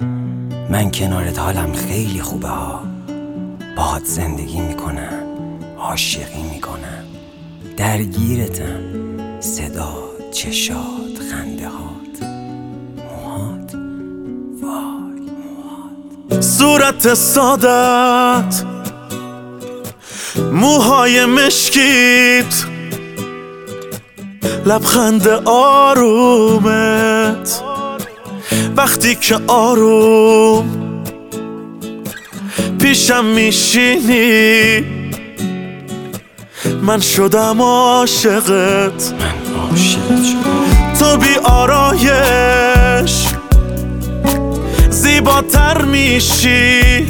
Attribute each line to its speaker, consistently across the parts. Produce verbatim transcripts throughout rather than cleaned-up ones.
Speaker 1: من کنارت حالم خیلی خوبه ها. باهات زندگی میکنم، عاشقی میکنم، درگیرتم. صدا، چشات، خنده هات، موهات، وای موهات.
Speaker 2: صورت سادت، موهای مشکیت، لبخند آرومت وقتی که آروم پیشم میشینی، من شدم عاشقت.
Speaker 1: من عاشقت شدم.
Speaker 2: تو بی آرایش زیباتر میشی،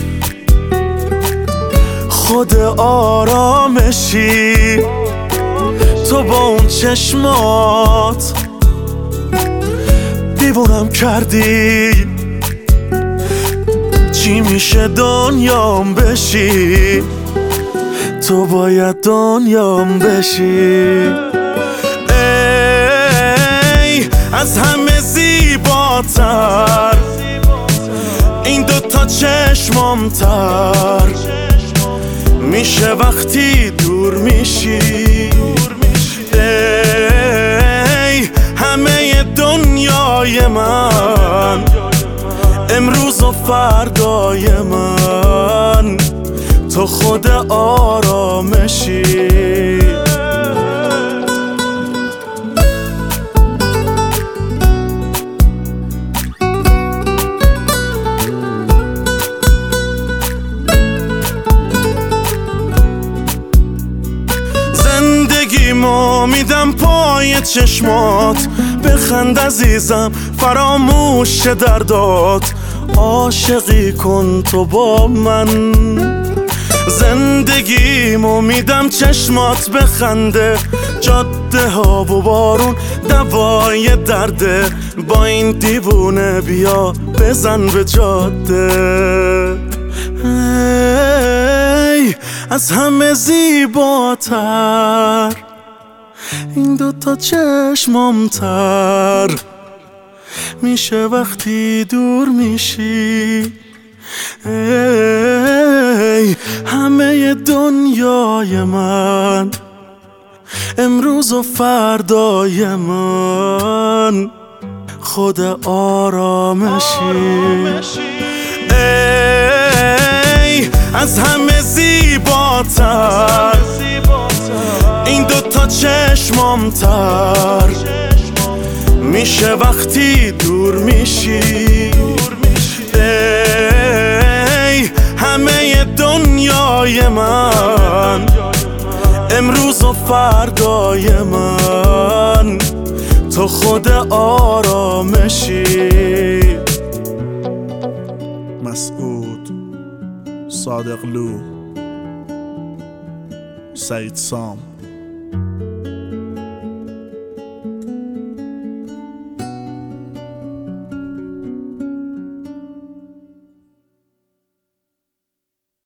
Speaker 2: خود آرامشی. تو با اون چشمات دیوونم کردی، چی میشه دنیام بشی، تو باید دنیام بشی. ای از همه زیباتر، این دوتا چشمام تر میشه وقتی دور میشی. ای همه دنیای من، امروز و فردای من، تو خود آرامشی. زندگیمو میدم پای چشمات، بخند عزیزم فراموش دردات، عاشقی کن تو با من. زندگیمو میدم چشمات بخنده، جاده ها و بارون دوای درده، با این دیوونه بیا بزن به جاده. ای از همه زیباتر، این دوتا چشمام تر میشه وقتی دور میشی. ای همه دنیای من، امروز و فردای من، خود آرامشی. ای از همه زیباتر، این دوتا چشمام تر میشه وقتی دور میشی. ای همه دنیای من، امروز و فردای من، تو خود آرامشی.
Speaker 3: مسعود صادقلو، سعید سام.